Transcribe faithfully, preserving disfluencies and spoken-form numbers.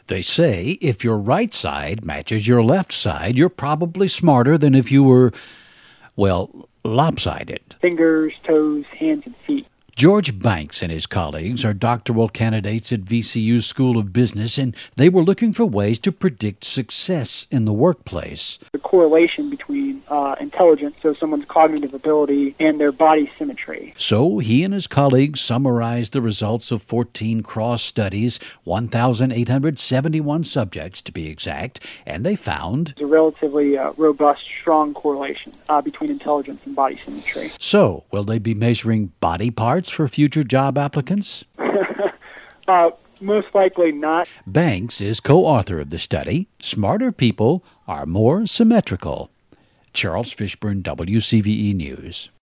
They say if your right side matches your left side, you're probably smarter than if you were, well, lopsided. Fingers, toes, hands, and feet. George Banks and his colleagues are doctoral candidates at V C U's School of Business, and they were looking for ways to predict success in the workplace. The correlation between uh, intelligence, so someone's cognitive ability, and their body symmetry. So he and his colleagues summarized the results of fourteen cross studies, one thousand eight hundred seventy-one subjects to be exact, and they found There's a relatively uh, robust, strong correlation uh, between intelligence and body symmetry. So, will they be measuring body parts for future job applicants? uh, most likely not. Banks is co-author of the study. Smarter people are more symmetrical. Charles Fishburne, W C V E News.